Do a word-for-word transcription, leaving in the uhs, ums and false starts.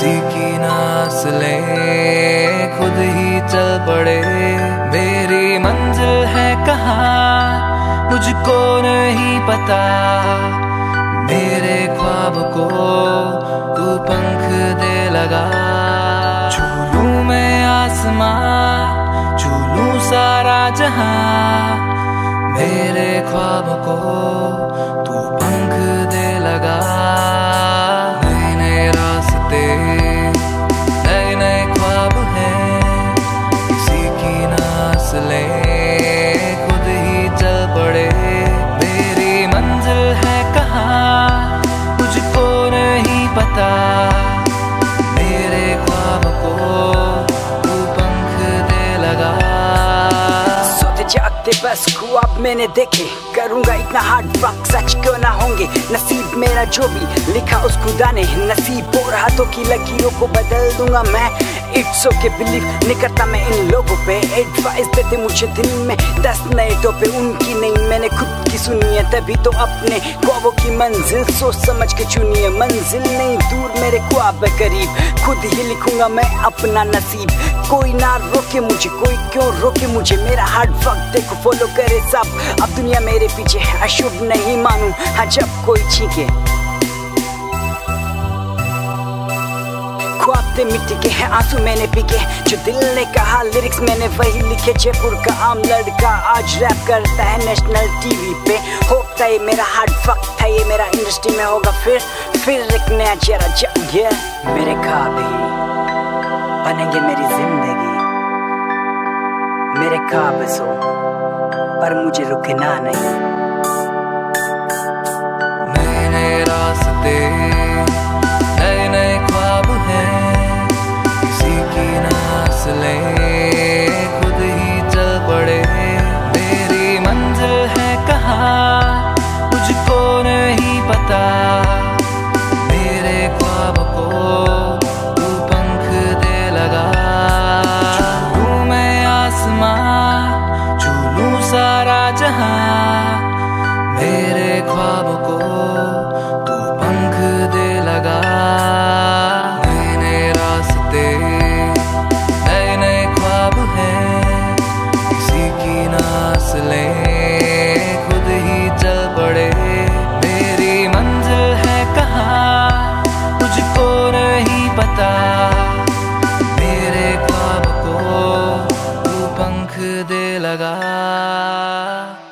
किसी की नास ले खुद ही चल पड़े। मेरी मंजिल है कहाँ मुझको नहीं पता, मेरे ख्वाब को तू पंख दे लगा। छू लूं मैं आसमां, छू लूं सारा जहां, मेरे ख्वाब को तू पंख दे लगा। नए नए रास्ते, नए नए ख्वाब हैं, किसी की नास ले खुद ही चल पड़े। मेरी मंजिल है कहाँ मुझको नहीं पता, मेरे ख्वाब को तू पंख दे लगा। सोते जागते बस ख्वाब मैंने देखे, करूंगा इतना हार्ड वर्क सच क्यों ना होंगे। नसीब मेरा जो भी लिखा उस खुदा ने, नसीब और हाथों की लकीरों को बदल दूंगा मैं। इट्स ओके बिलीव नहीं करता मैं इन लोगों पे, एडवाइस देते मुझे दिन में दस नए टोपे, उनकी नहीं मैंने खुद की सुनी है। तभी तो अपने ख्वाबों की मंजिल सोच समझ के चुनी है। मंजिल नहीं दूर मेरे ख्वाब करीब, खुद ही लिखूंगा मैं अपना नसीब। कोई ना रोके मुझे, कोई क्यों रोके मुझे, मेरा हार्ड वर्क देखो फॉलो करे सब। अब दुनिया मेरे पीछे है, अशुभ नहीं मानूं हाँ जब कोई छीके। ख्वाब थे मिट्टी के हैं आंसू मैंने पीके, जो दिल ने कहा लिरिक्स मैंने वही लिखे। जयपुर का आम लड़का आज रैप करता है नेशनल टीवी पे। होप था ये मेरा हार्ड वर्क था, ये मेरा इंडस्ट्री में होगा फिर फिर एक नया चेहरा जग गया। मेरे ख्वाब ही बनेंगे मेरी जिंदगी, मेरे ख्वाब सो पर मुझे रुकना नहीं। नए नए रास्ते, नए नए ख्वाब हैं, किसी की नास ले खुद ही चल पड़े। मेरी मंजिल है कहाँ मुझको नहीं पता, मेरे ख्वाब को तू पंख दे लगा। छू लूं मैं आसमां, छू लूं सारा जहां, मेरे ख्वाब को तू पंख दे लगा। नए नए रास्ते, नए नए ख्वाब हैं, किसी की नास ले खुद ही चल पड़े। मेरी मंजिल है कहाँ मुझको नहीं पता, मेरे ख्वाब को तू पंख दे लगा।